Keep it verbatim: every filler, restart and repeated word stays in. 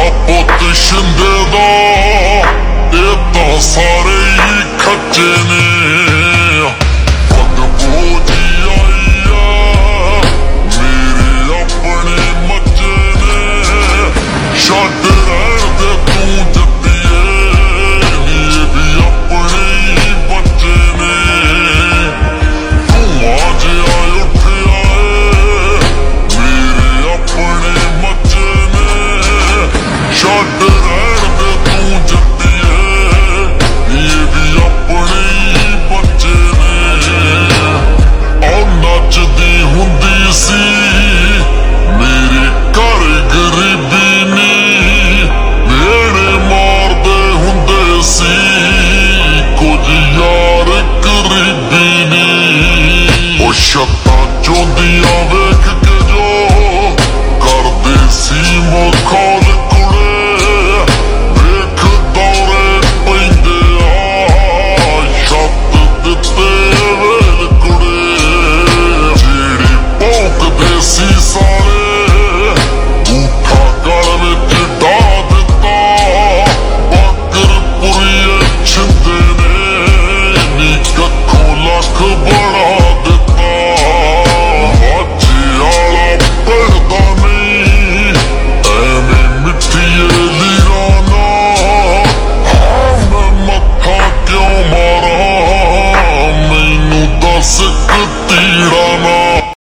ਪੁੱਤ ਸ਼ਿੰਦੇ ਦਾ ਇਹ ਤਾਂ ਸਾਰੇ ਹੀ ਖੱਚੇ ਨੇ। ਬਦਬੂ ਜੀ ਆਈ ਆ ਮੇਰੇ ਆਪਣੇ ਮੱਚੇ ਨੇ। ਛੱਡ ਰਹਿਣ ਦੇ ਤੂੰ ਜੱਟੀਏ ਇਹ ਵੀ ਆਪਣੇ ਹੀ ਬੱਚੇ ਨੇ। ਧੂੰਆਂ ਜਿਹਾ ਉੱਠਿਆ ਏ ਮੇਰੇ ਆਪਣੇ ਮੱਚੇ ਨੇ। ਛੱਡ ਰਹਿਣ ਦੇ ਤੂੰ ਜੱਟੀਏ ਇਹ ਵੀ ਆਪਣੇ ਹੀ ਬੱਚੇ ਨੇ। ਉਹ ਨੱਚਦੀ ਹੁੰਦੀ ਸੀ ਮੇਰੇ ਘਰ ਗਰੀਬੀ ਨੀ। ਮੇੜੇ ਮਾਰਦੇ ਹੁੰਦੇ ਸੀ ਕੁਝ ਯਾਰ ਕਰੀਬੀ ਨੀ। ਉਹ ਛੱਤਾਂ ਚੋਂਦੀਆਂ ਵੇਖ ਕੇ ਜੋ ਕਰਦੇ ਸੀ ਮਖੌਲ ਕੁੜੇ। ਵੇਖ ਦੌਰੇ ਪੈਂਦੇ ਆ ਛੱਤ ਦਿੱਤੇ ਵੇਲ ਕੁੜੇ। ਜਿਹੜੇ ਭੌਂਕਦੇ ਸੀ ਸਾਰੇ ਬੂਥਾ ਗਲ ਵਿੱਚ ਡਾ ਦਿੱਤਾ। ਬਾਕਰਪੁਰੀਏ ਛਿੰਦੇ ਨੇ ਨੀ ਕੱਖੋਂ ਲੱਖ ਬਣਾ ਦਿੱਤਾ। ਮਾਝੇ ਵਾਲਾ ਪੜਦਾ ਨਹੀਂ ਐਵੇਂ ਮਿੱਠੀਏ ਲੀਰਾਂ ਨਾਲ। ਮੈਂ ਮੱਥਾ ਕਿਉਂ ਮਾਰਾਂ ਮੈਨੂੰ ਦੱਸ ਇੱਕ ਤੀੜਾ ਨਾਲ।